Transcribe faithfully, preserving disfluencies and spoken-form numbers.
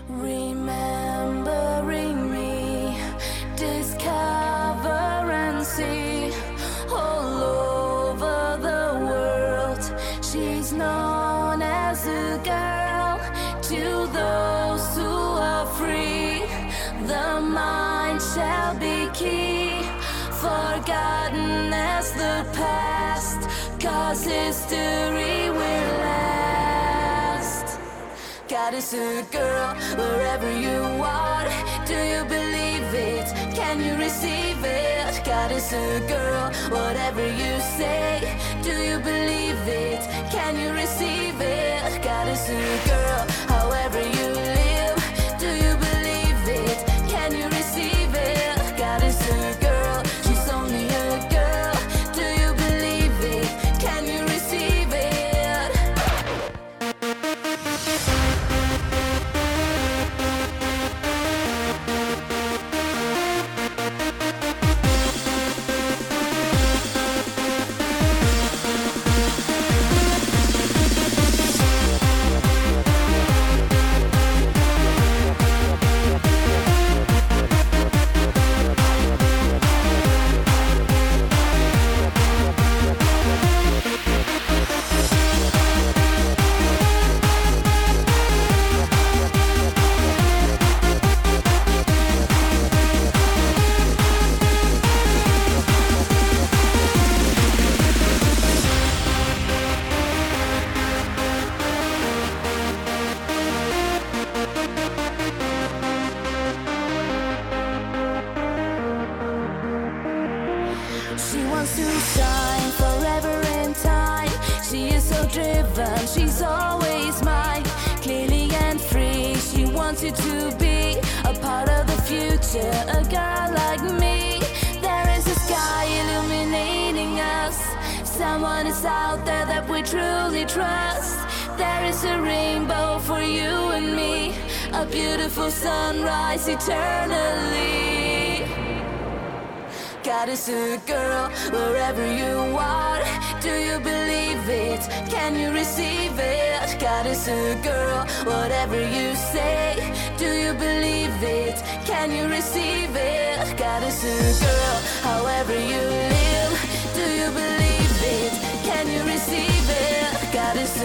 Remembering me, discover and see all over the world. She's known as a girl to those who are free. The mind shall be key, forgotten as the past, 'cause history will last. God is a girl wherever you are. Do you believe it? Can you receive it? God is a girl, whatever you say. Do you believe it? Can you receive it? God is a girl, however you live. Do you believe it? Can you receive it? God is a girl, she's only a girl. Do you believe it? Can you receive it? She wants to shine forever in time. She is so driven, she's always mine. Clearly and free, she wants you to be a part of the future. A girl like me, there is a sky illuminating us. Someone is out there that we truly trust. There is a rainbow for you and me, a beautiful sunrise eternally. God is a girl, wherever you are. Do you believe it? Can you receive it? God is a girl, whatever you say. Do you believe it? Can you receive it? God is a girl, however you live. Do you believe it? Can you receive it? God is